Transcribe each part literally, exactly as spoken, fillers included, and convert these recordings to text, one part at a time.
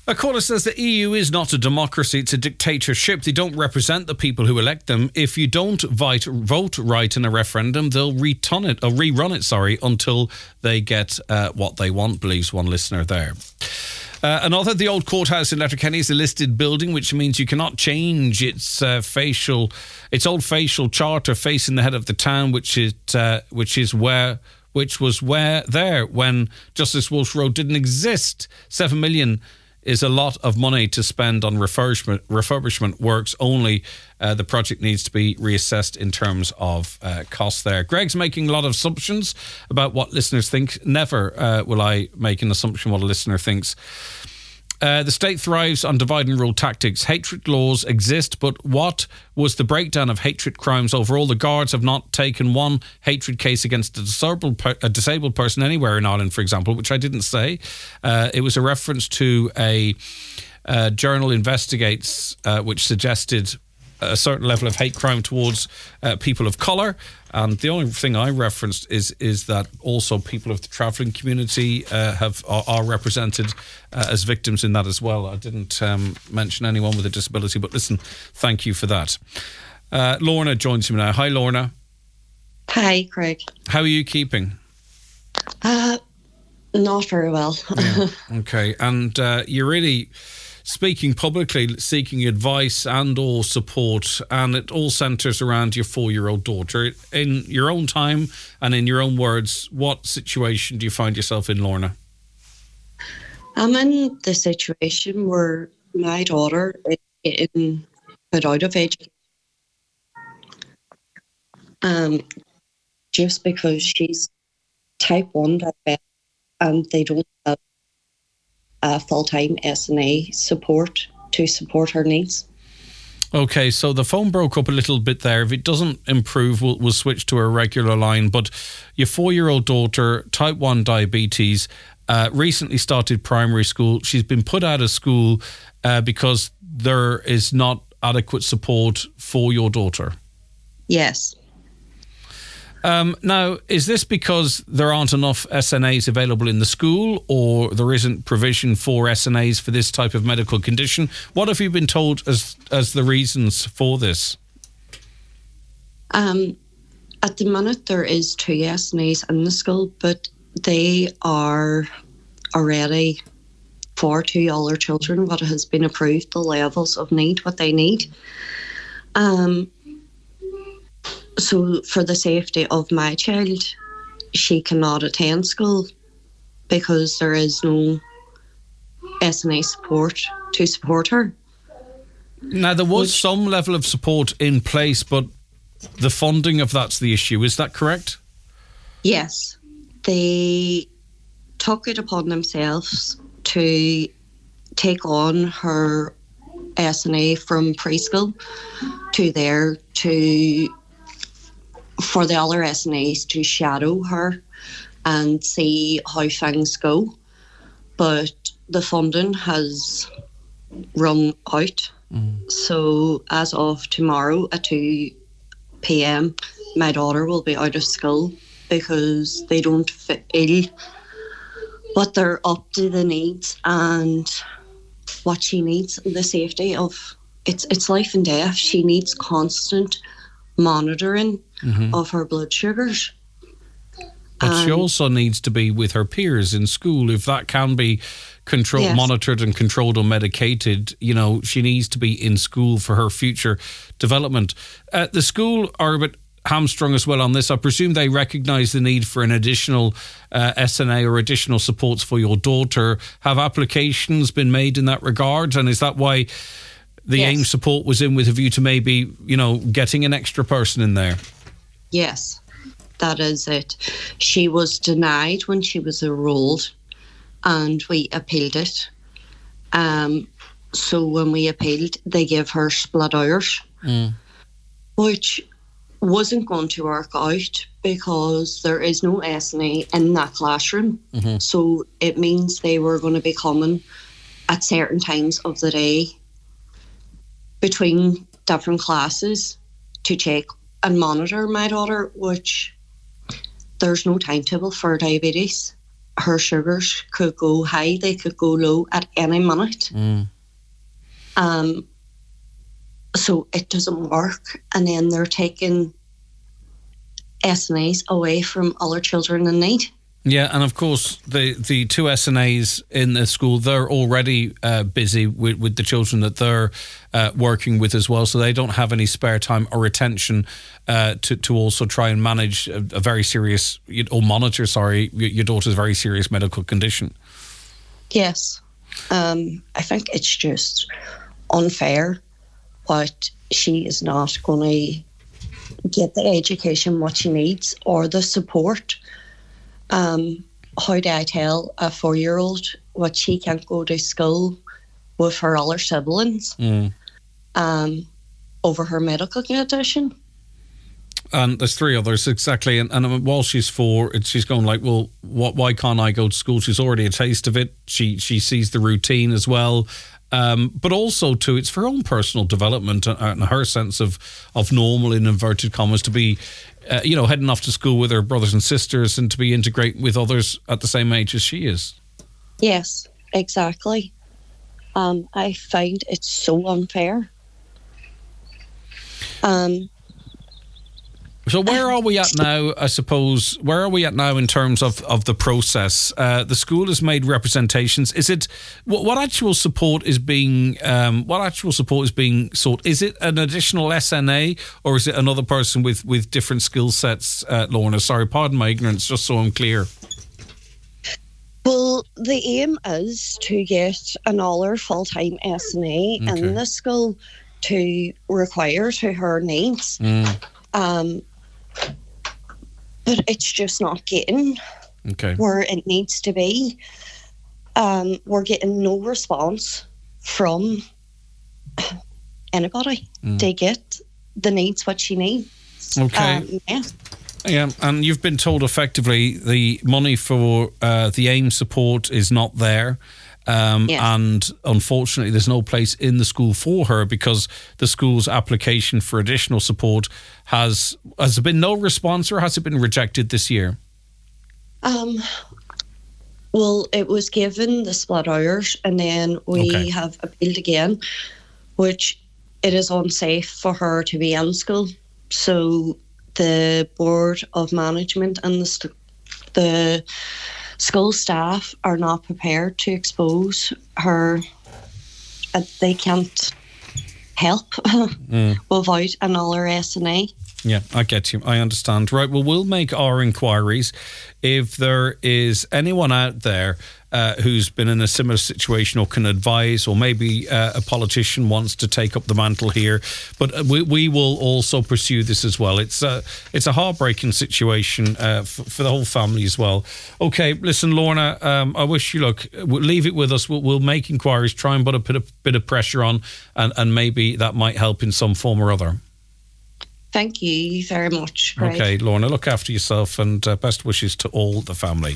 A caller says the E U is not a democracy, it's a dictatorship. They don't represent the people who elect them. If you don't vote, vote right in a referendum, they'll return it, or rerun it, sorry, until they get uh, what they want, believes one listener there. Uh, another, the old courthouse in Letterkenny is a listed building, which means you cannot change its uh, facial, its old facial charter facing the head of the town, which is uh, which is where, which was where there when Justice Walsh Road didn't exist. Seven million is a lot of money to spend on refurbishment, refurbishment works only. Uh, the project needs to be reassessed in terms of uh, cost there. Greg's making a lot of assumptions about what listeners think. Never uh, will I make an assumption what a listener thinks. Uh, the state thrives on divide and rule tactics. Hatred laws exist, but what was the breakdown of hatred crimes overall? The Guards have not taken one hatred case against a disabled, per- a disabled person anywhere in Ireland, for example, which I didn't say. Uh, it was a reference to a uh, journal investigates, uh, which suggested a certain level of hate crime towards uh, people of colour. And the only thing I referenced is is that also people of the travelling community uh, have are, are represented uh, as victims in that as well. I didn't um, mention anyone with a disability, but listen, thank you for that. Uh, Lorna joins me now. Hi, Lorna. Hi, Craig. How are you keeping? Uh, not very well. Yeah. Okay, and uh, you're really speaking publicly, seeking advice and or support, and it all centres around your four-year-old daughter. In your own time and in your own words, what situation do you find yourself in, Lorna? I'm in the situation where my daughter is getting put out of education um, just because she's type one diabetic and they don't have Uh, full-time S N A support to support her needs. Okay, so the phone broke up a little bit there. If it doesn't improve, we'll, we'll switch to a regular line. But your four-year-old daughter, type one diabetes, uh, recently started primary school. She's been put out of school uh, because there is not adequate support for your daughter. Yes. Um, now, is this because there aren't enough S N As available in the school, or there isn't provision for S N As for this type of medical condition? What have you been told as as the reasons for this? Um, at the minute, there is two S N As in the school, but they are already for two other children what has been approved, the levels of need, what they need. Um. So for the safety of my child, she cannot attend school because there is no S N A support to support her. Now, there was Which, some level of support in place, but the funding of that's the issue. Is that correct? Yes. They took it upon themselves to take on her S N A from preschool to there to... for the other S N As to shadow her and see how things go. But the funding has run out. Mm. So as of tomorrow at two p.m, my daughter will be out of school because they don't feel what they're up to the needs and what she needs, the safety of... It's, it's life and death. She needs constant monitoring mm-hmm. of her blood sugars. But um, she also needs to be with her peers in school. If that can be controlled, yes. monitored and controlled or medicated, you know, she needs to be in school for her future development. Uh, the school are a bit hamstrung as well on this. I presume they recognise the need for an additional uh, S N A or additional supports for your daughter. Have applications been made in that regard? And is that why the yes. AIM support was in with a view to maybe, you know, getting an extra person in there? Yes, that is it. She was denied when she was enrolled and we appealed it. Um, so when we appealed, they gave her split hours, mm. which wasn't going to work out because there is no S N A in that classroom. Mm-hmm. So it means they were going to be coming at certain times of the day between different classes to check and monitor my daughter, which there's no timetable for diabetes her sugars could go high, they could go low at any minute. Mm. Um, so it doesn't work. And then they're taking S N As away from other children in need. Yeah, and of course, the, the two S N As in the school, they're already uh, busy with, with the children that they're uh, working with as well, so they don't have any spare time or attention uh, to, to also try and manage a, a very serious, or monitor, sorry, your daughter's very serious medical condition. Yes. Um, I think it's just unfair what she is not going to get the education what she needs or the support. Um, how do I tell a four-year-old what she can't go to school with her other siblings mm. um, over her medical condition? And there's three others, exactly. And, and while she's four, it's, she's going like, well, what, why can't I go to school? She's already a taste of it. She she sees the routine as well. Um, but also, too, it's for her own personal development and, and her sense of, of normal, in inverted commas, to be, uh, you know, heading off to school with her brothers and sisters and to be integrate with others at the same age as she is. Yes, exactly. Um, I find it so unfair. Um. So where are we at now, I suppose, where are we at now in terms of, of the process? Uh, the school has made representations. Is it, what, what actual support is being, um, what actual support is being sought? Is it an additional S N A or is it another person with, with different skill sets, uh, Lorna? Sorry, pardon my ignorance, just so I'm clear. Well, the aim is to get another full-time S N A Okay. in the school to require to her needs. Mm. Um, but it's just not getting Okay. where it needs to be. Um, we're getting no response from anybody Mm. to get the needs what she needs. Okay. Um, yeah. Yeah, and you've been told effectively the money for uh, the AIM support is not there. Um, Yes. And unfortunately, there's no place in the school for her because the school's application for additional support has has there been no response, or has it been rejected this year? Um, well, it was given the split hours, and then we Okay. have appealed again, which it is unsafe for her to be in school. So the Board of Management and the st- the school staff are not prepared to expose her. Uh, they can't help Mm. without another S N A. Yeah, I get you. I understand. Right, well, we'll make our inquiries. If there is anyone out there uh, who's been in a similar situation or can advise, or maybe uh, a politician wants to take up the mantle here, but we, we will also pursue this as well. It's a, it's a heartbreaking situation uh, for, for the whole family as well. Okay, listen, Lorna, um, I wish you luck. We'll leave it with us. We'll, we'll make inquiries, try and put a bit of, bit of pressure on, and, and maybe that might help in some form or other. Thank you very much. Craig. Okay, Lorna, look after yourself, and uh, best wishes to all the family.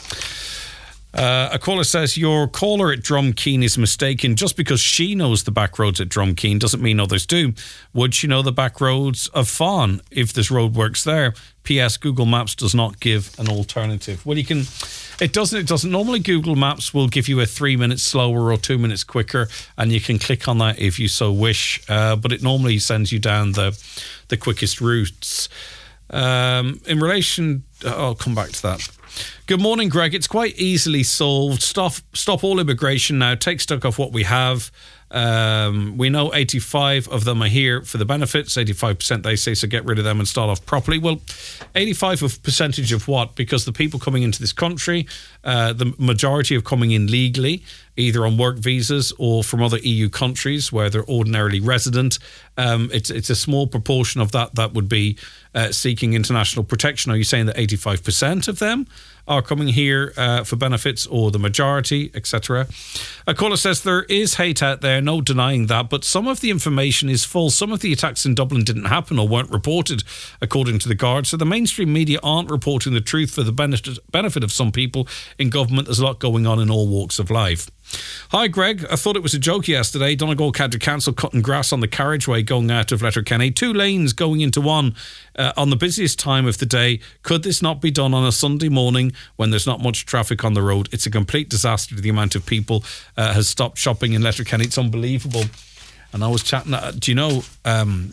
Uh, a caller says, your caller at Drumkeen is mistaken. Just because she knows the back roads at Drumkeen doesn't mean others do. Would she know the back roads of Fawn if there's roadworks there? P S. Google Maps does not give an alternative. Well, you can... It doesn't. It doesn't. Normally, Google Maps will give you a three minutes slower or two minutes quicker, and you can click on that if you so wish. Uh, but it normally sends you down the the quickest routes. Um, in relation, I'll come back to that. Good morning, Greg. It's quite easily solved. Stop, stop all immigration now. Take stock of what we have. Um, we know eighty-five of them are here for the benefits. eighty-five percent they say, so get rid of them and start off properly. Well, eighty-five of percentage of what? Because the people coming into this country, uh, the majority of coming in legally, either on work visas or from other E U countries where they're ordinarily resident. Um, it's it's a small proportion of that that would be uh, seeking international protection. Are you saying that eighty-five percent of them are coming here uh, for benefits, or the majority, et cetera? A caller says there is hate out there, no denying that, but some of the information is false. Some of the attacks in Dublin didn't happen or weren't reported, according to the Guard. So the mainstream media aren't reporting the truth for the benefit benefit of some people in government. There's a lot going on in all walks of life. Hi, Greg. I thought it was a joke yesterday. Donegal County Council cutting grass on the carriageway going out of Letterkenny. Two lanes going into one uh, on the busiest time of the day. Could this not be done on a Sunday morning when there's not much traffic on the road? It's a complete disaster. The amount of people uh, has stopped shopping in Letterkenny. It's unbelievable. And I was chatting, uh, do you know... Um,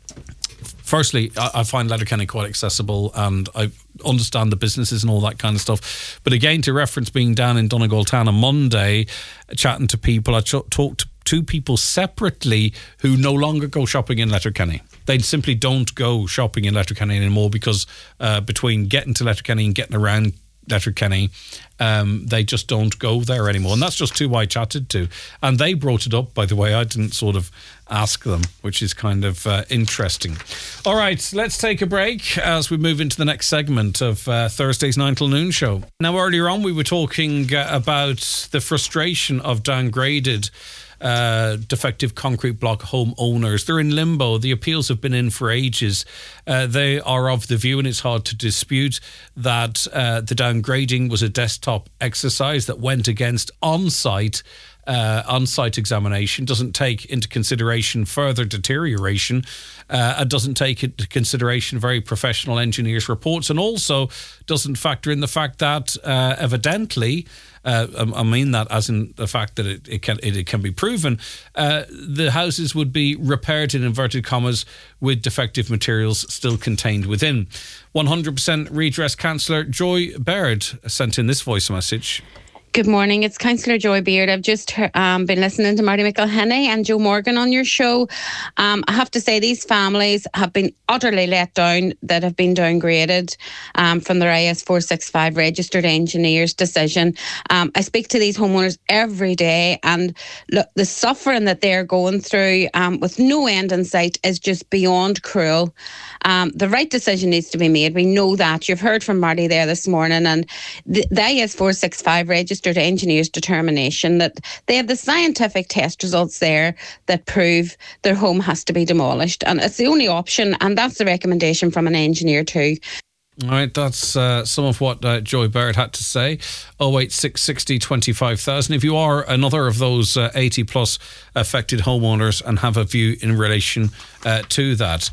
Firstly, I find Letterkenny quite accessible and I understand the businesses and all that kind of stuff. But again, to reference being down in Donegal Town on Monday, chatting to people, I ch- talked to two people separately who no longer go shopping in Letterkenny. They simply don't go shopping in Letterkenny anymore because uh, between getting to Letterkenny and getting around Letterkenny, um, they just don't go there anymore. And that's just who I chatted to. And they brought it up, by the way. I didn't sort of ask them, which is kind of uh, interesting. All right, let's take a break as we move into the next segment of uh, Thursday's nine till noon show. Now, earlier on, we were talking uh, about the frustration of downgraded Uh, defective concrete block home owners. They're in limbo. The appeals have been in for ages. Uh, they are of the view, and it's hard to dispute, that uh, the downgrading was a desktop exercise that went against on-site uh, on-site examination, doesn't take into consideration further deterioration, uh, and doesn't take into consideration very professional engineers' reports, and also doesn't factor in the fact that uh, evidently, Uh, I mean that as in the fact that it, it can it, it can be proven, uh, the houses would be repaired in inverted commas with defective materials still contained within. one hundred percent Redress councillor Joy Baird sent in this voice message. Good morning, it's Councillor Joy Beard. I've just um, been listening to Marty McElhenney and Joe Morgan on your show. Um, I have to say these families have been utterly let down that have been downgraded um, from their I S four sixty-five registered engineer's decision. Um, I speak to these homeowners every day and look, the suffering that they're going through um, with no end in sight is just beyond cruel. Um, the right decision needs to be made. We know that. You've heard from Marty there this morning, and the, the I S four sixty-five registered engineers' determination that they have the scientific test results there that prove their home has to be demolished, and it's the only option, and that's the recommendation from an engineer too. All right, that's uh, some of what uh, Joy Baird had to say. oh eight six sixty twenty-five thousand. If you are another of those uh, eighty plus affected homeowners and have a view in relation uh, to that.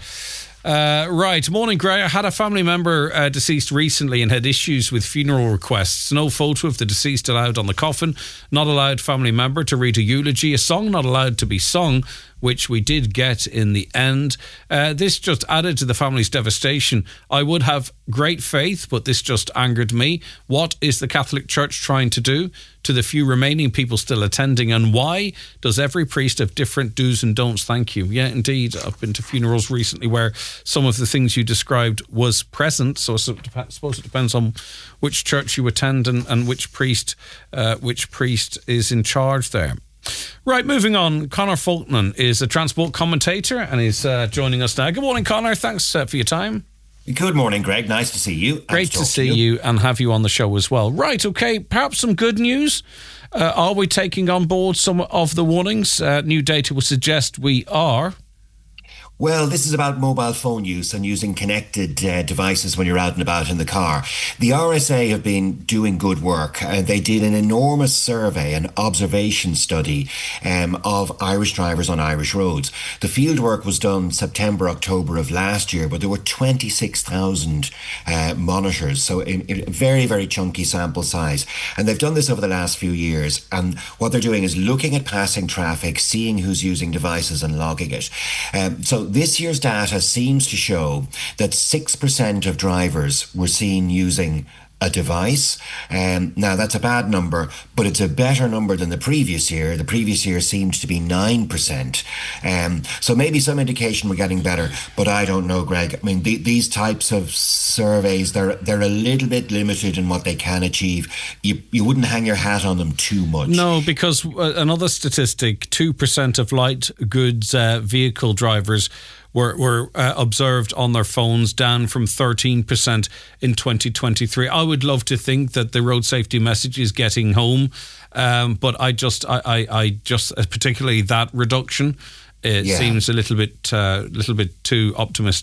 Uh, right, morning, Greg. I had a family member uh, deceased recently and had issues with funeral requests. No photo of the deceased allowed on the coffin, not allowed family member to read a eulogy, a song not allowed to be sung, which we did get in the end. Uh, this just added to the family's devastation. I would have great faith, but this just angered me. What is the Catholic Church trying to do to the few remaining people still attending, and why does every priest have different do's and don'ts? Thank you. Yeah, indeed. I've been to funerals recently where some of the things you described was present, so I suppose it depends on which church you attend and, and which priest, uh, which priest is in charge there. Right, moving on. Conor Fulton is a transport commentator and he's uh, joining us now. Good morning, Conor. Thanks uh, for your time. Good morning, Greg. Nice to see you. Great to, to see you. you and have you on the show as well. Right, okay, perhaps some good news. Uh, are we taking on board some of the warnings? Uh, new data would suggest we are. Well, this is about mobile phone use and using connected uh, devices when you're out and about in the car. The R S A have been doing good work. Uh, they did an enormous survey, an observation study um, of Irish drivers on Irish roads. The field work was done September, October of last year, but there were twenty-six thousand uh, monitors, so in, in a very, very chunky sample size. And they've done this over the last few years. And what they're doing is looking at passing traffic, seeing who's using devices and logging it. Um, so this year's data seems to show that six percent of drivers were seen using a device. Um, now, that's a bad number, but it's a better number than the previous year. The previous year seemed to be nine percent. Um, so maybe some indication we're getting better, but I don't know, Greg. I mean, the, these types of surveys, they're they're a little bit limited in what they can achieve. You, you wouldn't hang your hat on them too much. No, because uh, another statistic, two percent of light goods uh, vehicle drivers were, were uh, observed on their phones, down from thirteen percent in twenty twenty-three. I would love to think that the road safety message is getting home, um, but I just, I, I, I just, particularly that reduction, it yeah. seems a little bit, uh, little bit too optimistic.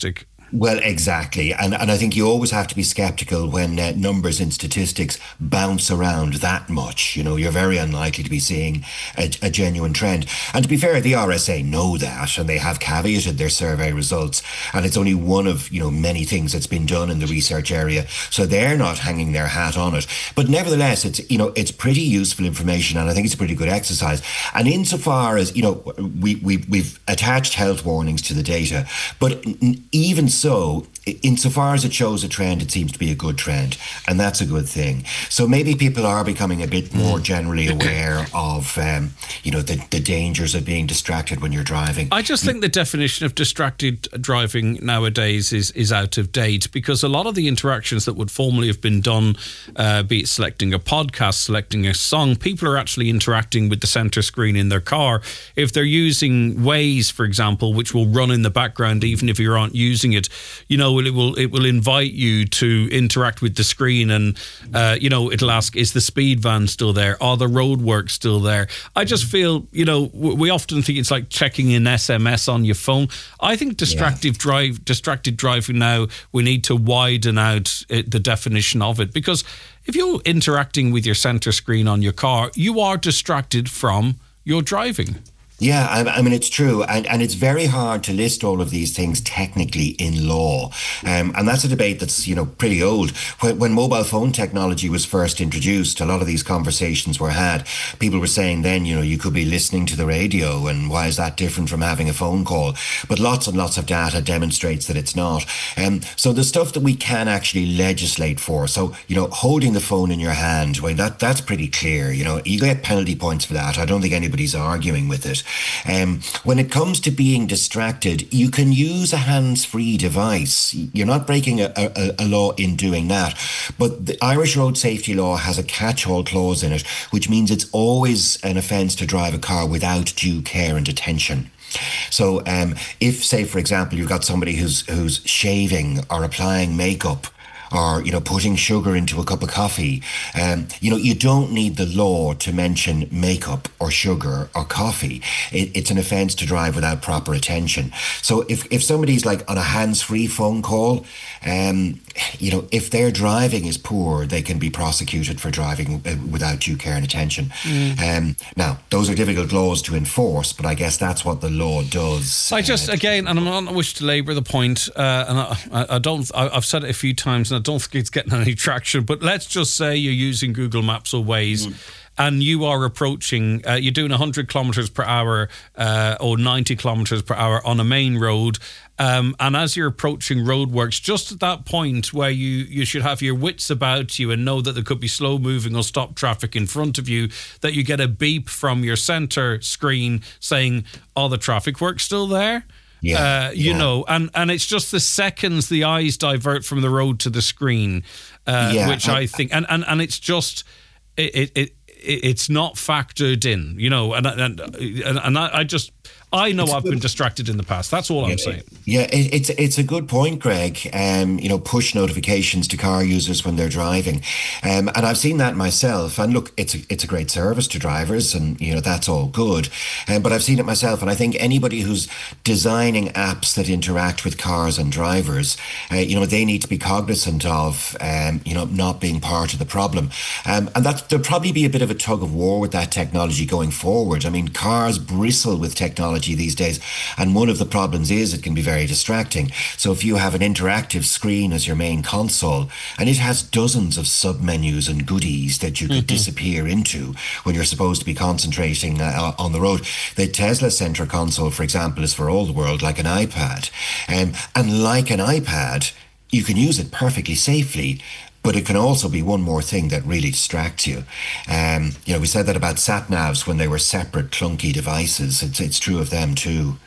Well, exactly. And and I think you always have to be skeptical when uh, numbers and statistics bounce around that much. You know, you're very unlikely to be seeing a, a genuine trend. And to be fair, the R S A know that, and they have caveated their survey results. And it's only one of, you know, many things that's been done in the research area. So they're not hanging their hat on it. But nevertheless, it's, you know, it's pretty useful information, and I think it's a pretty good exercise. And insofar as, you know, we, we, we've attached health warnings to the data, but even so, So, insofar as it shows a trend, it seems to be a good trend, and that's a good thing. So maybe people are becoming a bit more generally aware of, um, you know, the, the dangers of being distracted when you're driving. I just think the definition of distracted driving nowadays is is out of date, because a lot of the interactions that would formerly have been done, uh, be it selecting a podcast, selecting a song, people are actually interacting with the center screen in their car. If they're using Waze, for example, which will run in the background even if you aren't using it, you know, it will it will invite you to interact with the screen, and uh, you know, it'll ask, is the speed van still there? Are the roadworks still there? I just feel, you know, we often think it's like checking an S M S on your phone. I think distracted yeah. drive, distracted driving now, we need to widen out it, the definition of it, because if you're interacting with your center screen on your car, you are distracted from your driving. Yeah, I, I mean, it's true. And, and it's very hard to list all of these things technically in law. Um, and that's a debate that's, you know, pretty old. When, when mobile phone technology was first introduced, a lot of these conversations were had. People were saying then, you know, you could be listening to the radio, and why is that different from having a phone call? But lots and lots of data demonstrates that it's not. Um, so the stuff that we can actually legislate for, so, you know, holding the phone in your hand, well, that that's pretty clear. You know, you get penalty points for that. I don't think anybody's arguing with it. Um, when it comes to being distracted, you can use a hands-free device. You're not breaking a, a, a law in doing that. But the Irish road safety law has a catch-all clause in it, which means it's always an offence to drive a car without due care and attention. So um, if, say, for example, you've got somebody who's who's shaving or applying makeup, or, you know, putting sugar into a cup of coffee. Um, you know, you don't need the law to mention makeup or sugar or coffee. It, it's an offence to drive without proper attention. So if, if somebody's like on a hands-free phone call, um, you know, if their driving is poor, they can be prosecuted for driving without due care and attention. Mm. Um, now, those are difficult laws to enforce, but I guess that's what the law does. I just, uh, again, and I'm not wish to labour the point, uh, and I, I don't, I, I've said it a few times, and I don't think it's getting any traction, but let's just say you're using Google Maps or Waze, mm. and you are approaching, uh, you're doing one hundred kilometres per hour uh, or ninety kilometres per hour on a main road, um, and as you're approaching roadworks, just at that point where you, you should have your wits about you and know that there could be slow moving or stop traffic in front of you, that you get a beep from your centre screen saying, "Oh, the traffic work's still there." Yeah, uh, you yeah. know, and, and it's just the seconds the eyes divert from the road to the screen, uh, yeah, which I, I think, and, and, and it's just, it, it, it it's not factored in, you know, and and and, and I, I just, I know it's I've good. been distracted in the past. That's all yeah, I'm saying. Yeah, it, it's it's a good point, Greg. Um, you know, push notifications to car users when they're driving, um, and I've seen that myself. And look, it's a, it's a great service to drivers, and you know that's all good. Um, but I've seen it myself, and I think anybody who's designing apps that interact with cars and drivers, uh, you know, they need to be cognizant of, um, you know, not being part of the problem. Um, and that there'll probably be a bit of a tug of war with that technology going forward. I mean, cars bristle with technology these days, and one of the problems is it can be very distracting. So if you have an interactive screen as your main console, and it has dozens of submenus and goodies that you could mm-hmm. disappear into when you're supposed to be concentrating uh, on the road. The Tesla Center console, for example, is for all the world like an iPad, um, and like an iPad, you can use it perfectly safely. But it can also be one more thing that really distracts you. Um, you know, we said that about sat-navs when they were separate clunky devices. It's it's true of them too.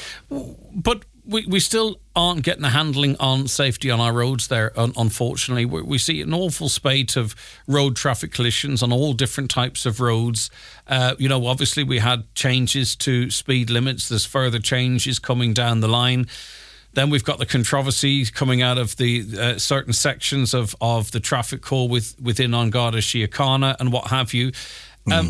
But we, we still aren't getting a handling on safety on our roads there, unfortunately. We, we see an awful spate of road traffic collisions on all different types of roads. Uh, you know, obviously we had changes to speed limits. There's further changes coming down the line. Then we've got the controversy coming out of the uh, certain sections of, of the traffic call with, within An Garda Síochána and what have you. Um, mm.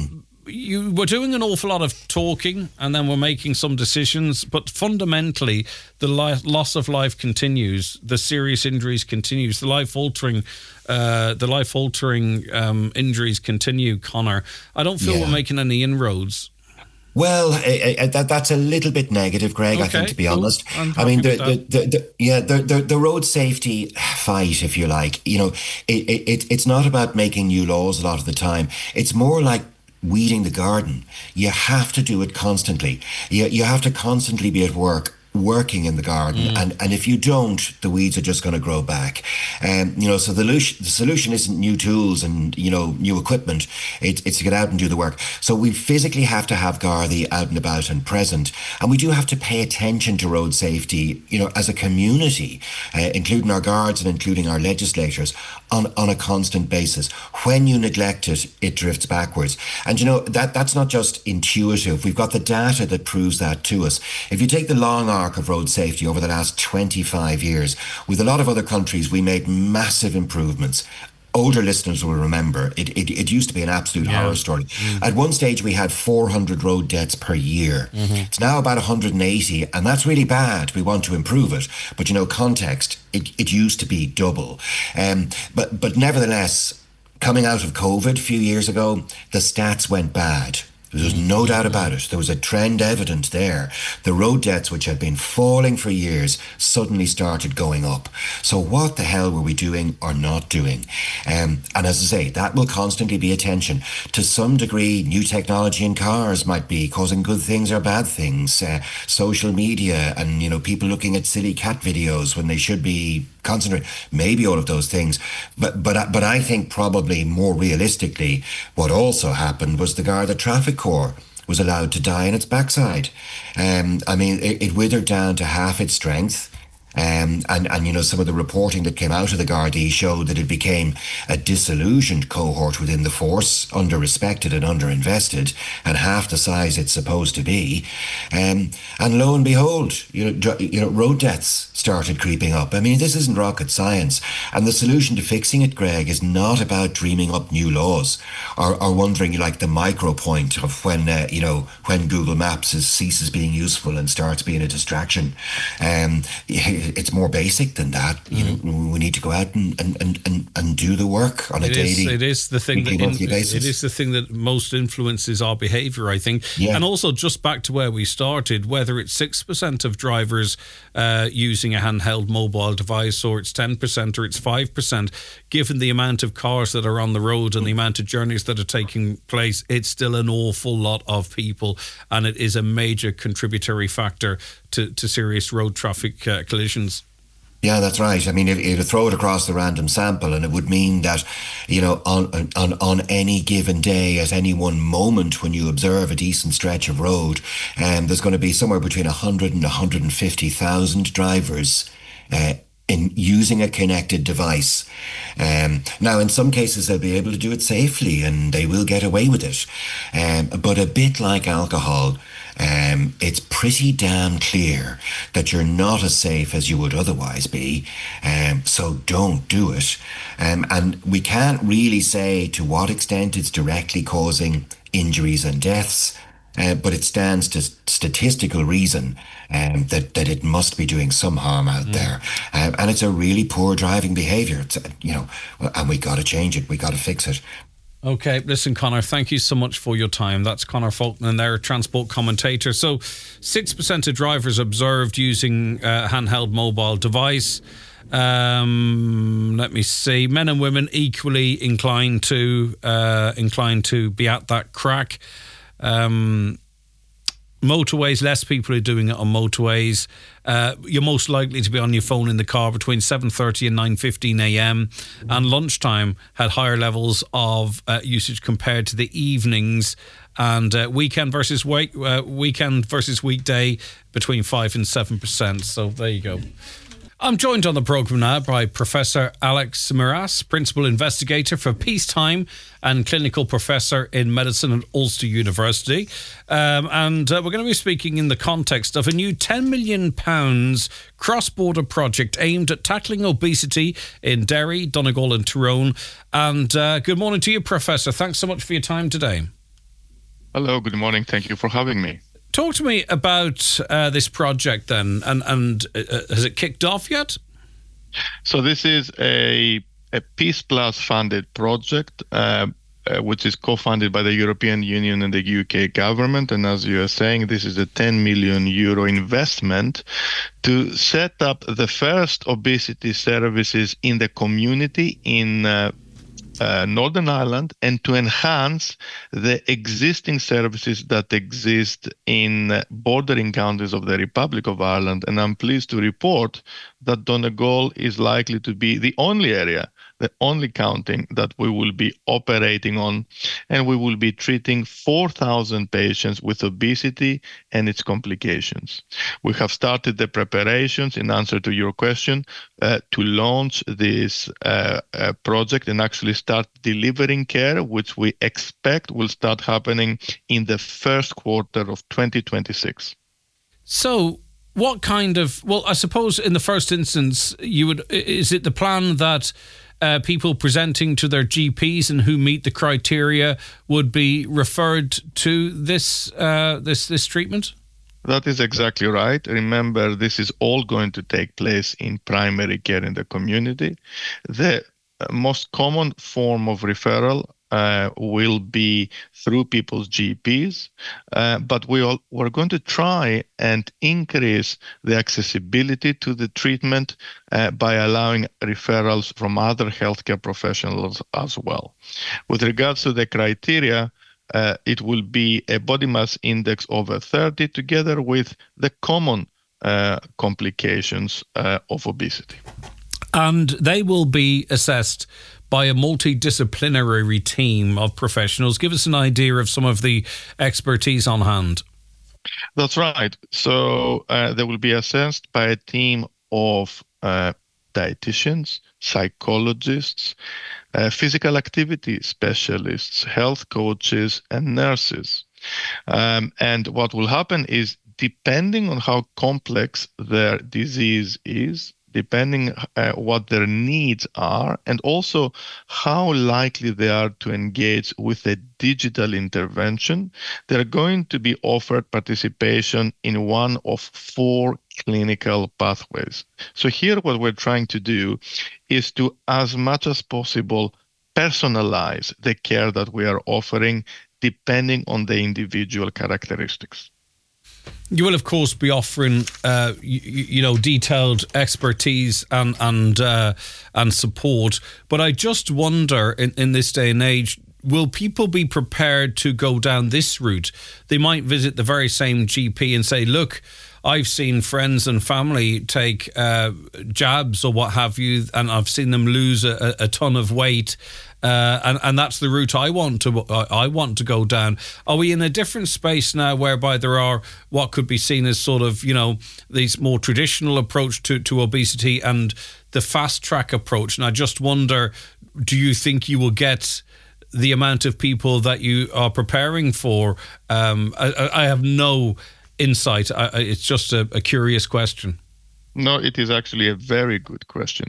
you we're doing an awful lot of talking, and then we're making some decisions. But fundamentally, the li- loss of life continues. The serious injuries continues. The life-altering, uh, the life-altering um, injuries continue. Conor, I don't feel Yeah. we're making any inroads. Well, uh, uh, that, that's a little bit negative, Greg, I Okay, think, to be cool. honest. I'm I mean, happy the, with the, the, the, yeah, the, the, the road safety fight, if you like, you know, it, it, it's not about making new laws a lot of the time. It's more like weeding the garden. You have to do it constantly. You, you have to constantly be at work, working in the garden. Mm. And, and if you don't, the weeds are just going to grow back. Um, you know, so the, the solution isn't new tools and, you know, new equipment. It, it's to get out and do the work. So we physically have to have Gardaí out and about and present. And we do have to pay attention to road safety, you know, as a community, uh, including our guards and including our legislators, on, on a constant basis. When you neglect it, it drifts backwards. And, you know, that that's not just intuitive. We've got the data that proves that to us. If you take the long arc of road safety over the last twenty-five years, with a lot of other countries, we made massive improvements. Older listeners will remember, it, it, it used to be an absolute yeah. horror story. Mm-hmm. At one stage, we had four hundred road deaths per year. Mm-hmm. It's now about one hundred eighty, and that's really bad. We want to improve it. But, you know, context, it, it used to be double. Um, but, but nevertheless, coming out of COVID a few years ago, the stats went bad. There's no doubt about it. There was a trend evident there. The road deaths, which had been falling for years, suddenly started going up. So what the hell were we doing or not doing? Um, and as I say, that will constantly be attention. To some degree, new technology in cars might be causing good things or bad things. Uh, social media and, you know, people looking at silly cat videos when they should be concentrating. Maybe all of those things. But but but I think probably more realistically, what also happened was the Garda Traffic Corps was allowed to die on its backside. Um, I mean, it, it withered down to half its strength. Um, and, and, you know, some of the reporting that came out of the Gardaí showed that it became a disillusioned cohort within the force, under-respected and under-invested, and half the size it's supposed to be. Um, and lo and behold, you know, you know, road deaths started creeping up. I mean, this isn't rocket science. And the solution to fixing it, Greg, is not about dreaming up new laws or, or wondering, like, the micro point of when, uh, you know, when Google Maps is, ceases being useful and starts being a distraction. Um, It's more basic than that. You mm. know, we need to go out and, and, and, and do the work on a it daily, is, it is the thing that in, basis. It is the thing that most influences our behaviour, I think. Yeah. And also, just back to where we started, whether it's six percent of drivers uh, using a handheld mobile device, or it's ten percent, or it's five percent, given the amount of cars that are on the road and the amount of journeys that are taking place, it's still an awful lot of people, and it is a major contributory factor to, to serious road traffic uh, collisions. Yeah, that's right. I mean, if you throw it across the random sample, and it would mean that, you know, on on on any given day, at any one moment, when you observe a decent stretch of road, um, there's going to be somewhere between one hundred and one hundred fifty thousand drivers uh, in using a connected device. Um, now, in some cases, they'll be able to do it safely, and they will get away with it. Um, but a bit like alcohol, Um, it's pretty damn clear that you're not as safe as you would otherwise be. Um, so don't do it. Um, and we can't really say to what extent it's directly causing injuries and deaths, uh, but it stands to statistical reason um, that, that it must be doing some harm out mm. there. Um, and it's a really poor driving behaviour. It's, you know, and we got to change it. We got to fix it. Okay, listen, Conor, thank you so much for your time. That's Conor Faulkner there, transport commentator. So six percent of drivers observed using a handheld mobile device. Um, let me see. Men and women equally inclined to uh, inclined to be at that crack. Um, motorways, less people are doing it on motorways. Uh, you're most likely to be on your phone in the car between seven thirty and nine fifteen a.m. And lunchtime had higher levels of uh, usage compared to the evenings. And uh, weekend versus week, uh, weekend versus weekday between five and seven percent. So there you go. I'm joined on the programme now by Professor Alex Miras, Principal Investigator for Peacetime and Clinical Professor in Medicine at Ulster University. Um, and uh, we're going to be speaking in the context of a new ten million pounds cross-border project aimed at tackling obesity in Derry, Donegal and Tyrone. And uh, good morning to you, Professor. Thanks so much for your time today. Hello, good morning. Thank you for having me. Talk to me about uh, this project then, and, and uh, has it kicked off yet? So this is a, a Peace Plus funded project, uh, uh, which is co-funded by the European Union and the U K government. And as you are saying, this is a ten million euro investment to set up the first obesity services in the community in uh, Uh, Northern Ireland, and to enhance the existing services that exist in uh, bordering counties of the Republic of Ireland. And I'm pleased to report that Donegal is likely to be the only area, the only county that we will be operating on, and we will be treating four thousand patients with obesity and its complications. We have started the preparations, in answer to your question, uh, to launch this uh, uh, project and actually start delivering care, which we expect will start happening in the first quarter of twenty twenty-six. So what kind of, well, I suppose in the first instance, you would, is it the plan that uh, people presenting to their G Ps and who meet the criteria would be referred to this uh, this this treatment? That is exactly right. Remember, this is all going to take place in primary care in the community. The most common form of referral uh, will be through people's G Ps, uh, but we all, we're going to try and increase the accessibility to the treatment uh, by allowing referrals from other healthcare professionals as well. With regards to the criteria, uh, it will be a body mass index over thirty together with the common uh, complications uh, of obesity. And they will be assessed by a multidisciplinary team of professionals. Give us an idea of some of the expertise on hand. That's right. So uh, they will be assessed by a team of uh, dietitians, psychologists, uh, physical activity specialists, health coaches, and nurses. Um, and what will happen is, depending on how complex their disease is, depending uh, what their needs are, and also how likely they are to engage with a digital intervention, they're going to be offered participation in one of four clinical pathways. So here what we're trying to do is to, as much as possible, personalize the care that we are offering depending on the individual characteristics. You will, of course, be offering, uh, you, you know, detailed expertise and and uh, and support. But I just wonder, in, in this day and age, will people be prepared to go down this route? They might visit the very same G P and say, look, I've seen friends and family take uh, jabs or what have you, and I've seen them lose a, a ton of weight. Uh, and, and that's the route I want to I want to go down. Are we in a different space now whereby there are what could be seen as sort of, you know, these more traditional approach to, to obesity and the fast track approach? And I just wonder, do you think you will get the amount of people that you are preparing for? Um, I, I have no insight. I, it's just a, a curious question. No, it is actually a very good question.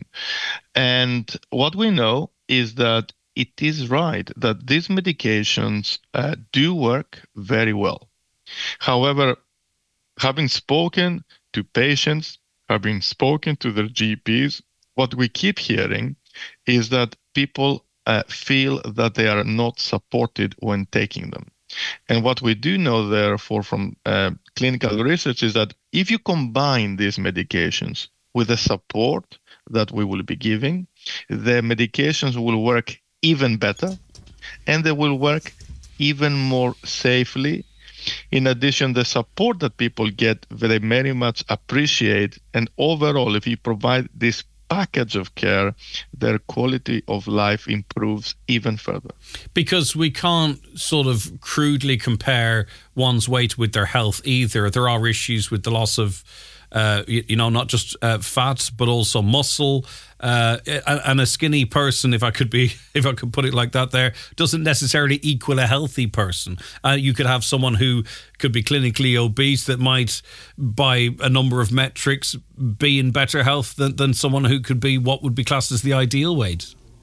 And what we know is that it is right that these medications uh, do work very well. However, having spoken to patients, having spoken to their G Ps, what we keep hearing is that people uh, feel that they are not supported when taking them. And what we do know, therefore, from uh, clinical research is that if you combine these medications with the support that we will be giving, the medications will work even better, and they will work even more safely. In addition, the support that people get, they very much appreciate. And overall, if you provide this package of care, their quality of life improves even further. Because we can't sort of crudely compare one's weight with their health either. There are issues with the loss of Uh, you, you know, not just uh, fat, but also muscle. Uh, and, and a skinny person, if I could be, if I could put it like that, there doesn't necessarily equal a healthy person. Uh, you could have someone who could be clinically obese that might, by a number of metrics, be in better health than, than someone who could be what would be classed as the ideal weight.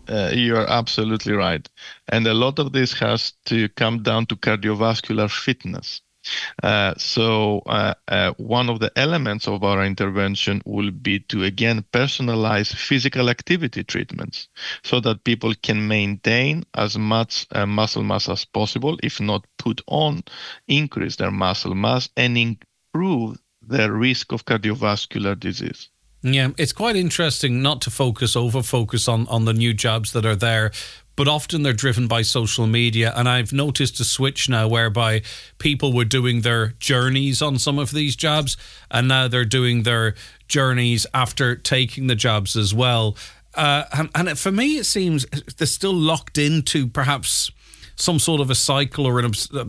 Uh, you are absolutely right. And a lot of this has to come down to cardiovascular fitness. Uh, so uh, uh, one of the elements of our intervention will be to, again, personalize physical activity treatments so that people can maintain as much uh, muscle mass as possible, if not put on, increase their muscle mass and improve their risk of cardiovascular disease. Yeah, it's quite interesting not to focus, over focus on, on the new jabs that are there, but often they're driven by social media. And I've noticed a switch now whereby people were doing their journeys on some of these jabs, and now they're doing their journeys after taking the jabs as well. Uh, and, and for me, it seems they're still locked into perhaps some sort of a cycle or an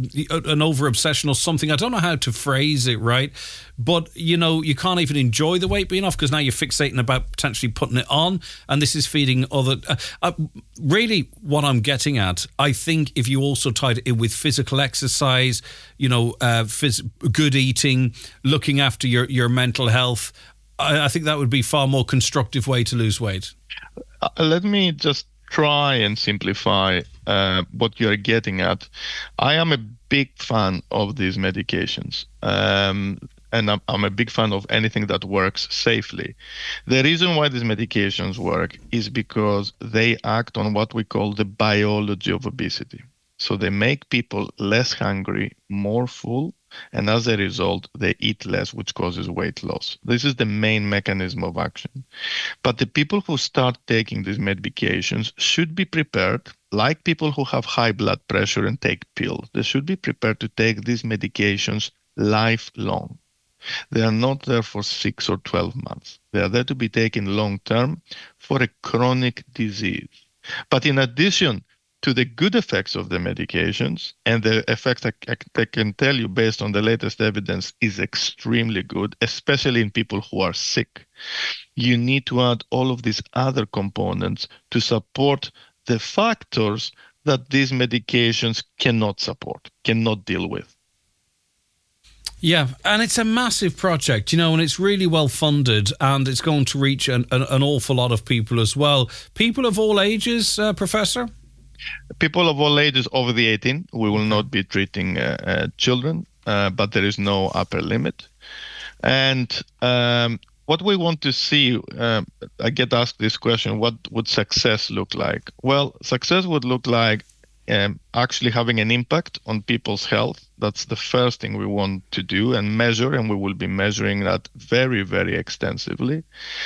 an over obsession or something. I don't know how to phrase it right, but you know, you can't even enjoy the weight being off because now you're fixating about potentially putting it on, and this is feeding other. Uh, uh, really, what I'm getting at, I think, if you also tied it with physical exercise, you know, uh, phys- good eating, looking after your your mental health, I, I think that would be far more constructive way to lose weight. Uh, let me just try and simplify uh, what you're getting at. I am a big fan of these medications. Um, and I'm, I'm a big fan of anything that works safely. The reason why these medications work is because they act on what we call the biology of obesity. So they make people less hungry, more full, and as a result, they eat less, which causes weight loss. This is the main mechanism of action. But the people who start taking these medications should be prepared, like people who have high blood pressure and take pills. They should be prepared to take these medications lifelong. They are not there for six or twelve months. They are there to be taken long term for a chronic disease. But in addition to the good effects of the medications, and the effects I, I can tell you based on the latest evidence is extremely good, especially in people who are sick, you need to add all of these other components to support the factors that these medications cannot support, cannot deal with. Yeah, and it's a massive project, you know, and it's really well funded, and it's going to reach an, an, an awful lot of people as well. People of all ages, uh, Professor? People of all ages over the eighteen. We will not be treating uh, uh, children, uh, but there is no upper limit. And um, what we want to see, uh, I get asked this question, what would success look like? Well, success would look like um, actually having an impact on people's health. That's the first thing we want to do and measure, and we will be measuring that very, very extensively.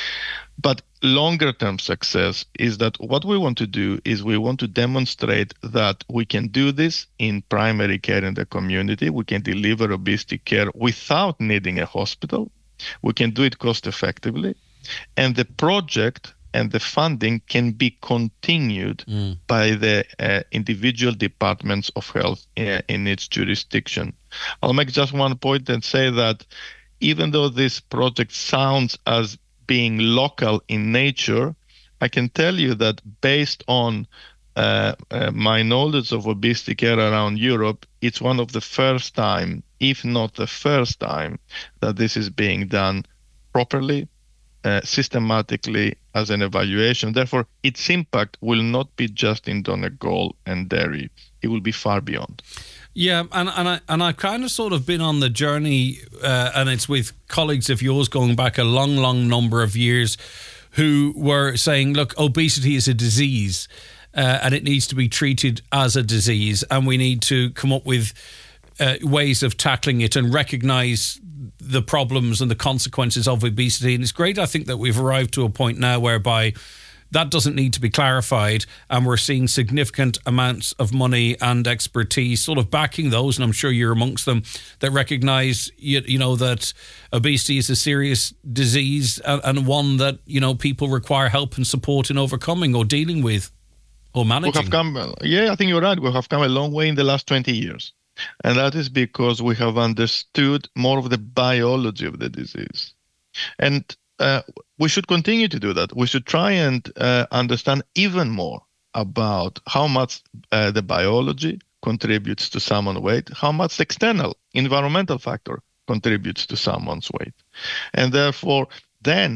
But longer term success is that what we want to do is we want to demonstrate that we can do this in primary care in the community. We can deliver obesity care without needing a hospital. We can do it cost effectively. And the project and the funding can be continued mm. by the uh, individual departments of health in, in its jurisdiction. I'll make just one point and say that even though this project sounds as being local in nature, I can tell you that based on uh, uh, my knowledge of obesity care around Europe, it's one of the first time, if not the first time, that this is being done properly, uh, systematically as an evaluation. Therefore, its impact will not be just in Donegal and Derry. It will be far beyond. Yeah, and and I and I've kind of sort of been on the journey, uh, and it's with colleagues of yours going back a long, long number of years, who were saying, look, obesity is a disease, uh, and it needs to be treated as a disease, and we need to come up with uh, ways of tackling it and recognise the problems and the consequences of obesity. And it's great, I think, that we've arrived to a point now whereby that doesn't need to be clarified, and we're seeing significant amounts of money and expertise sort of backing those, and I'm sure you're amongst them, that recognise, you, you know, that obesity is a serious disease and, and one that, you know, people require help and support in overcoming or dealing with or managing. We have come, yeah, I think you're right. We have come a long way in the last twenty years. And that is because we have understood more of the biology of the disease. And Uh, we should continue to do that. We should try and uh, understand even more about how much uh, the biology contributes to someone's weight, how much the external environmental factor contributes to someone's weight. And therefore, then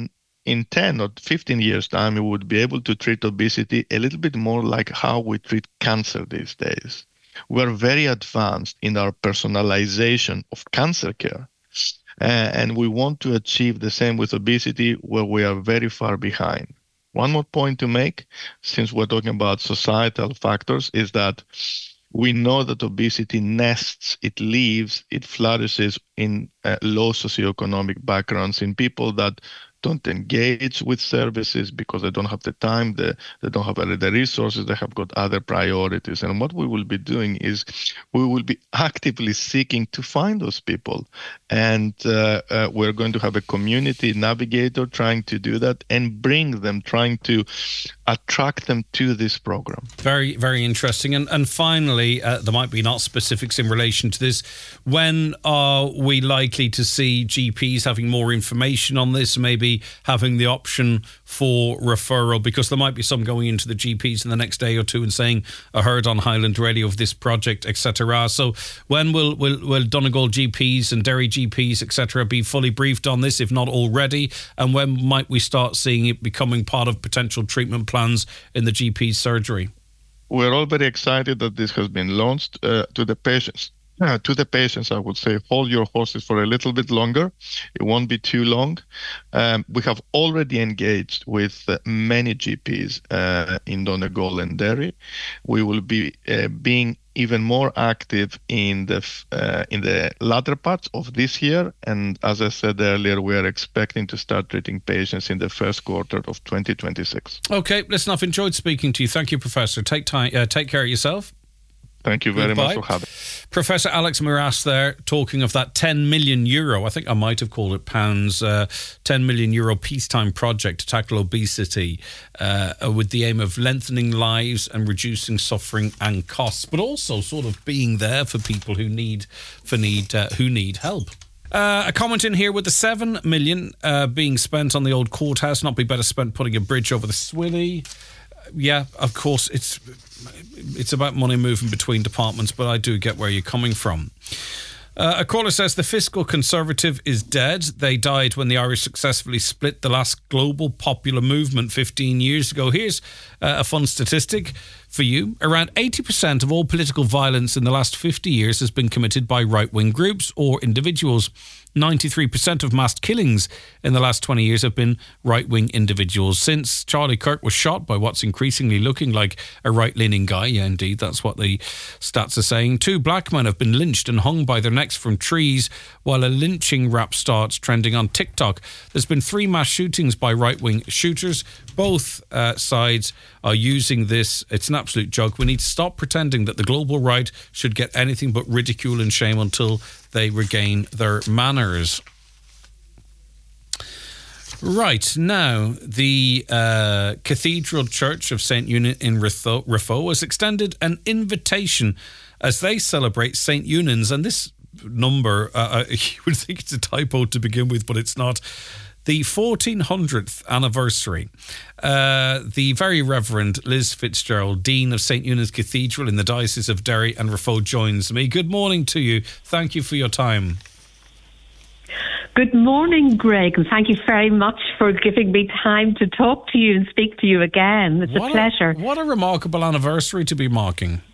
in ten or fifteen years' time, we would be able to treat obesity a little bit more like how we treat cancer these days. We're very advanced in our personalization of cancer care. Uh, and we want to achieve the same with obesity, where we are very far behind. One more point to make, since we're talking about societal factors, is that we know that obesity nests, it lives, it flourishes in uh, low socioeconomic backgrounds, in people that don't engage with services because they don't have the time, they, they don't have the resources, they have got other priorities. And what we will be doing is we will be actively seeking to find those people. And uh, uh, we're going to have a community navigator trying to do that and bring them, trying to attract them to this program. Very, very interesting. And and finally, uh, there might be not specifics in relation to this. When are we likely to see G Ps having more information on this, maybe having the option for referral? Because there might be some going into the G Ps in the next day or two and saying, I heard on Highland Radio of this project, et cetera. So when will, will, will Donegal G Ps and Derry G Ps, et cetera, be fully briefed on this, if not already? And when might we start seeing it becoming part of potential treatment plans in the G P surgery? We're all very excited that this has been launched uh, to the patients. Uh, to the patients, I would say, hold your horses for a little bit longer. It won't be too long. Um, we have already engaged with uh, many G Ps uh, in Donegal and Derry. We will be uh, being even more active in the uh, in the latter parts of this year. And as I said earlier, we are expecting to start treating patients in the first quarter of twenty twenty-six. Okay, listen, I've enjoyed speaking to you. Thank you, Professor. Take time. Uh, take care of yourself. Thank you very Goodbye. much for having me. Professor Alex Miras there, talking of that ten million euro, I think I might have called it pounds, uh, ten million euro peacetime project to tackle obesity uh, with the aim of lengthening lives and reducing suffering and costs, but also sort of being there for people who need for need uh, who need help. Uh, a comment in here, with the seven million uh, being spent on the old courthouse, not be better spent putting a bridge over the Swilly? Yeah, of course, it's it's about money moving between departments, but I do get where you're coming from. Uh, a caller says the fiscal conservative is dead. They died when the Irish successfully split the last global popular movement fifteen years ago. Here's uh, a fun statistic for you. Around eighty percent of all political violence in the last fifty years has been committed by right-wing groups or individuals. ninety-three percent of mass killings in the last twenty years have been right-wing individuals. Since Charlie Kirk was shot by what's increasingly looking like a right-leaning guy, yeah, indeed, that's what the stats are saying, two black men have been lynched and hung by their necks from trees, while a lynching rap starts trending on TikTok. There's been three mass shootings by right-wing shooters. Both uh, sides are using this. It's an absolute joke. We need to stop pretending that the global right should get anything but ridicule and shame until they regain their manners. Right, now, the uh, Cathedral Church of Saint Eunan in Raphoe has extended an invitation as they celebrate Saint Eunan's, and this number, uh, you would think it's a typo to begin with, but it's not. The fourteen hundredth anniversary. Uh, the Very Reverend Liz Fitzgerald, Dean of Saint Eunan's Cathedral in the Diocese of Derry and Raphoe, joins me. Good morning to you. Thank you for your time. Good morning, Greg, and thank you very much for giving me time to talk to you and speak to you again. It's what a pleasure. A, what a remarkable anniversary to be marking.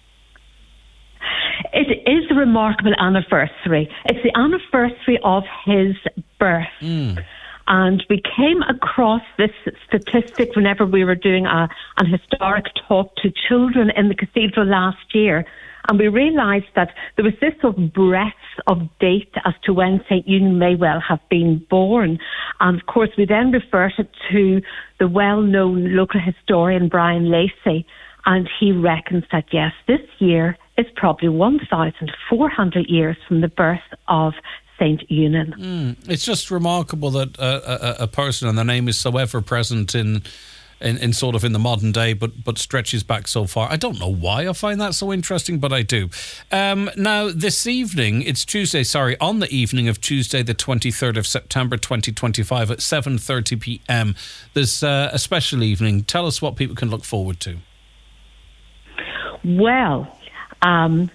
It is a remarkable anniversary. It's the anniversary of his birth. Mm. And we came across this statistic whenever we were doing a, an historic talk to children in the cathedral last year. And we realised that there was this sort of breadth of date as to when Saint Eunan may well have been born. And of course, we then reverted to the well-known local historian Brian Lacey. And he reckons that, yes, this year is probably one thousand four hundred years from the birth of Saint Eunan. Mm. It's just remarkable that uh, a, a person and their name is so ever present in, in in sort of in the modern day, but but stretches back so far. I don't know why I find that so interesting, but I do. Um, now, this evening, it's Tuesday, sorry, on the evening of Tuesday, the twenty-third of September, twenty twenty-five at seven thirty p.m. There's uh, a special evening. Tell us what people can look forward to. Well, um...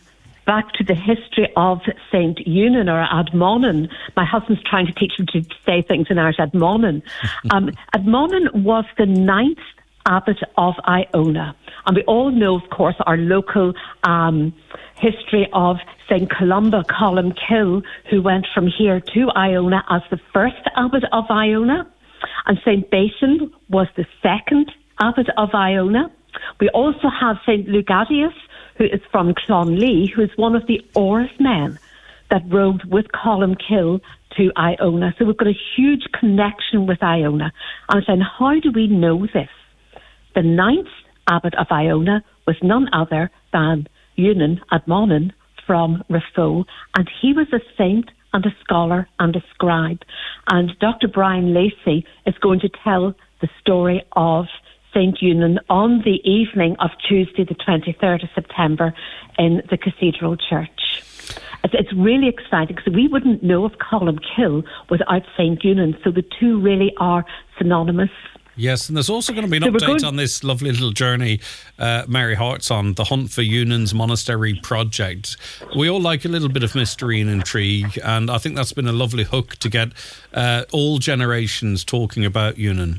back to the history of Saint Eunan or Admonan. My husband's trying to teach him to say things in Irish, Admonan. um, Admonan was the ninth abbot of Iona. And we all know, of course, our local um, history of Saint Columba Columkill, who went from here to Iona as the first abbot of Iona. And Saint Basin was the second abbot of Iona. We also have Saint Lugadius, who is from Clonlee, who is one of the oarsmen that rowed with Columkill to Iona. So we've got a huge connection with Iona. And I'm saying, how do we know this? The ninth abbot of Iona was none other than Eunan Admonan from Raphoe, and he was a saint and a scholar and a scribe. And Doctor Brian Lacey is going to tell the story of Saint Eunan on the evening of Tuesday, the twenty-third of September, in the Cathedral Church. It's, it's really exciting because we wouldn't know of Columkill without Saint Eunan, so the two really are synonymous. Yes, and there's also going to be an So we're update going- on this lovely little journey uh, Mary Hart's on, the Hunt for Eunan's Monastery project. We all like a little bit of mystery and intrigue, and I think that's been a lovely hook to get uh, all generations talking about Eunan.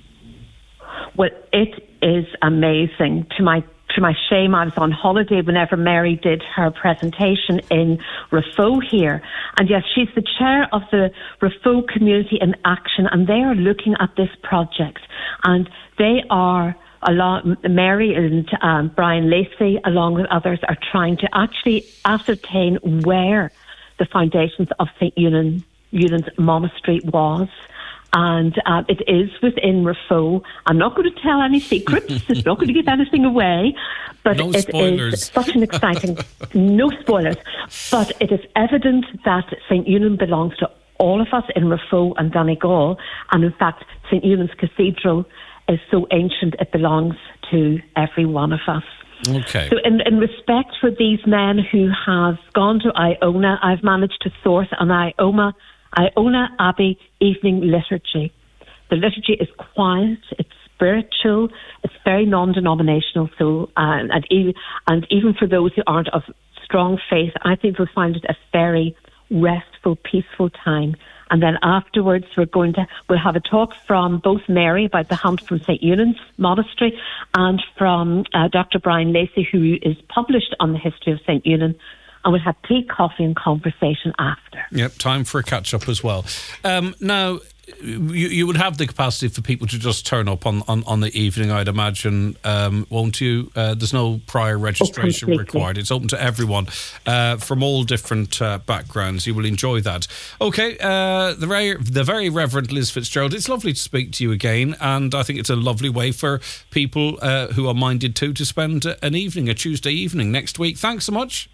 Well, it is amazing. To my to my shame, I was on holiday whenever Mary did her presentation in Raphoe here. And yes, she's the chair of the Raphoe Community in Action, and they are looking at this project. And they are, along, Mary and um, Brian Lacey, along with others, are trying to actually ascertain where the foundations of Saint Eunan, Eunan's monastery was. And uh, it is within Raphoe. I'm not going to tell any secrets. It's not going to give anything away. But No it spoilers. is such an exciting... no spoilers. But it is evident that Saint Eunan belongs to all of us in Raphoe and Donegal. And in fact, Saint Eunan's Cathedral is so ancient it belongs to every one of us. Okay. So in, in respect for these men who have gone to Iona, I've managed to source an Iona Iona Abbey evening liturgy. The liturgy is quiet, it's spiritual, it's very non-denominational. So, uh, and, even, and even for those who aren't of strong faith, I think they'll find it a very restful, peaceful time. And then afterwards, we're going to we'll have a talk from both Mary about the hunt from Saint Eunan's monastery, and from uh, Doctor Brian Lacey, who is published on the history of Saint Eunan. And we'll have tea, coffee and conversation after. Yep, time for a catch-up as well. Um, now, you, you would have the capacity for people to just turn up on, on, on the evening, I'd imagine, um, won't you? Uh, there's no prior registration completely. required. It's open to everyone uh, from all different uh, backgrounds. You will enjoy that. Okay, uh, the very, the very Reverend Liz Fitzgerald, it's lovely to speak to you again, and I think it's a lovely way for people uh, who are minded to, to spend an evening, a Tuesday evening next week. Thanks so much.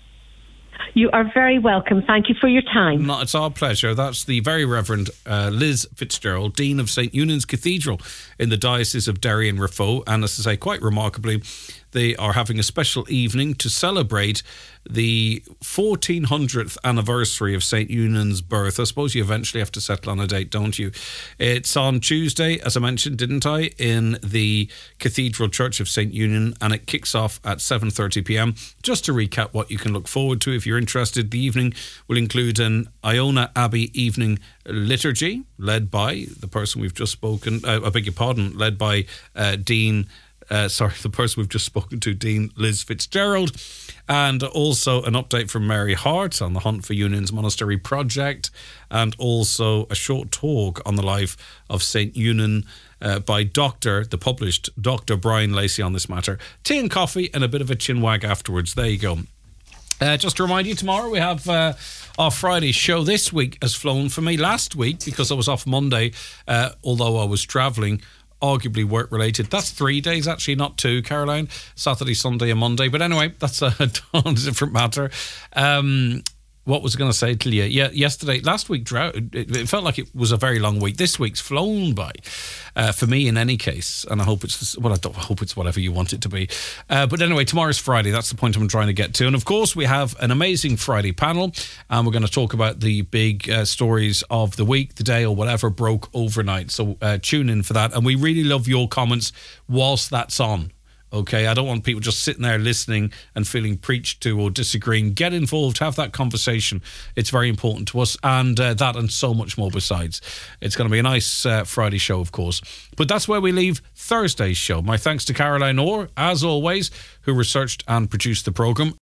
You are very welcome. Thank you for your time. No, it's our pleasure. That's the very Reverend uh, Liz Fitzgerald, Dean of Saint Eunan's Cathedral in the Diocese of Derry and Raphoe. And as I say, quite remarkably, they are having a special evening to celebrate the fourteen hundredth anniversary of Saint Eunan's birth. I suppose you eventually have to settle on a date, don't you? It's on Tuesday, as I mentioned, didn't I, in the Cathedral Church of Saint Eunan, and it kicks off at seven thirty p m. Just to recap what you can look forward to if you're interested, the evening will include an Iona Abbey evening liturgy led by the person we've just spoken, uh, I beg your pardon, led by uh, Dean Uh, sorry, the person we've just spoken to, Dean Liz Fitzgerald, and also an update from Mary Hart on the Hunt for Eunan's Monastery project, and also a short talk on the life of Saint Eunan uh, by Doctor, the published Doctor Brian Lacey on this matter. Tea and coffee and a bit of a chinwag afterwards. There you go. Uh, just to remind you, tomorrow we have uh, our Friday show. This week has flown for me. Last week, because I was off Monday, uh, although I was travelling, arguably work-related. That's three days, actually, not two, Caroline. Saturday, Sunday and Monday. But anyway, that's a, a different matter. Um, what was I going to say to you? Yeah, yesterday, last week, drought, it, it felt like it was a very long week. This week's flown by, uh, for me in any case. And I hope it's, well, I don't hope it's whatever you want it to be. Uh, but anyway, tomorrow's Friday. That's the point I'm trying to get to. And of course, we have an amazing Friday panel. And we're going to talk about the big uh, stories of the week, the day, or whatever broke overnight. So uh, tune in for that. And we really love your comments whilst that's on. Okay, I don't want people just sitting there listening and feeling preached to or disagreeing. Get involved, have that conversation. It's very important to us, and uh, that and so much more besides. It's going to be a nice uh, Friday show, of course. But that's where we leave Thursday's show. My thanks to Caroline Orr, as always, who researched and produced the programme.